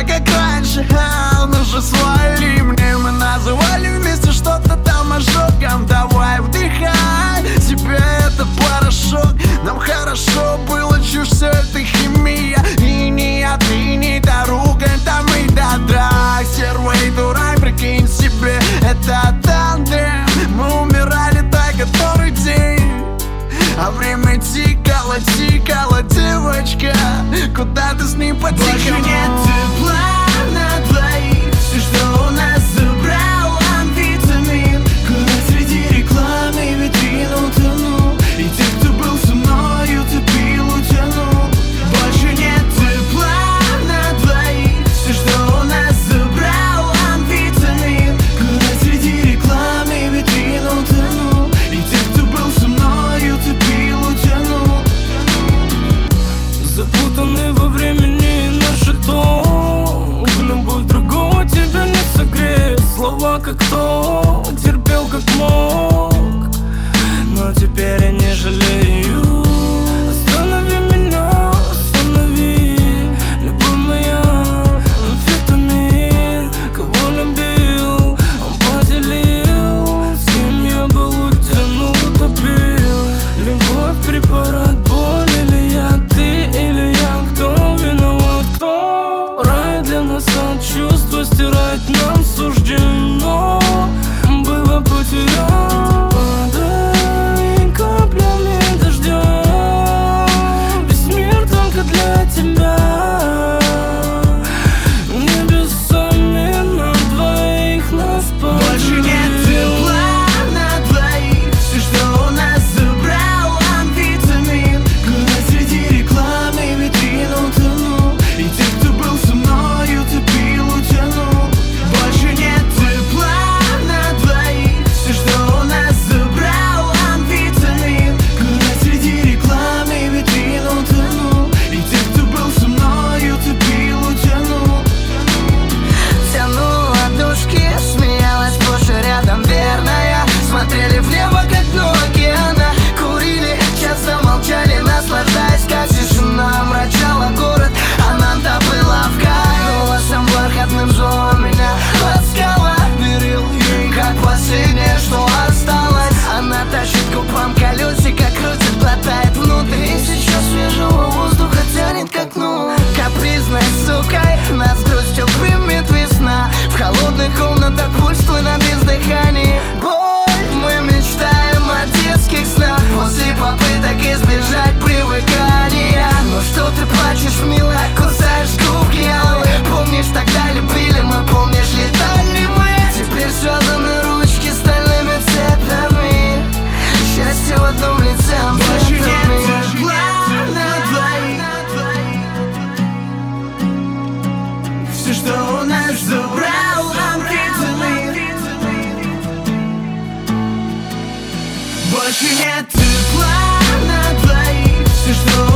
как раньше. Ну же свали мне, мы называли вместе что-то там ожогом. Давай вдыхай, тебе это порошок. Нам хорошо было, чушь, все это химия. И не от линий до ругань, там и до драк. Стерва и дурак, прикинь себе, это тандем. Мы умирали так который день, а время тикало, тикало, девочка. Куда ты с ним потикала? Больше нет тепла на двоих. Все, что у нас забрал амфетамин. Куда среди рекламы витрин утонул. И те, кто был со мною, топил, утянул. Больше нет тепла на двоих. Все, что у нас забрал амфетамин. Куда среди рекламы витрин утонул. И те, кто был со мною, топил, утянул. Запутаны во времени наши ток. Любовь другого тебя не согреет. Слова как кто, терпел как мог. Но теперь я не жалею. Останови меня, останови. Любовь моя, амфетамин. Кого любил, он поделил. С кем я был, утянул, утопил. Любовь, препарат, боль или я, ты или я. Кто виноват, кто? Рай для нас от чувства стирать нам суждено было потерять. Падай каплями дождя. Весь мир только для тебя. Небесами на двоих нас поделил. Больше нет тепла на двоих. Все, что у нас забрал амфетамин. Куда среди рекламы витрин утонул. И те, кто был со мною, топил, утянул. Больше нет тепла на двоих. Все, что у нас забрал амфетамин. Куда среди рекламы витрин утонул. И те, кто был со мною, топил, утянул. Тянула ладошки, смеялась сплошь и рядом верная. Смотрели в небо, как дно океана. Курили, часто молчали, наслаждаясь, как тишина омрачала город. Она-то была в кайф, голосом бархатным звал меня. Ласкала, верил ей, как последнее, что осталось. Она тащит губам колесико, крутит, глотает внутрь. И сейчас свежего воздуха тянет к окну. Капризной сукой нас грустью примет весна. В холодных комнатах пульс твой на бездыхании. Боль, мы мечтаем о детских снах. После попыток избежать привыкания. Ну что ты плачешь, милая, кусаешь губки алые. Помнишь, тогда любили мы, помнишь, летали мы. Теперь связаны ручки стальными цепями. Счастье в одном лице, Больше нет амфетамин. тепла на двоих. Все, что у нас забрал амфетамин. Больше нет тепла на двоих. Все, что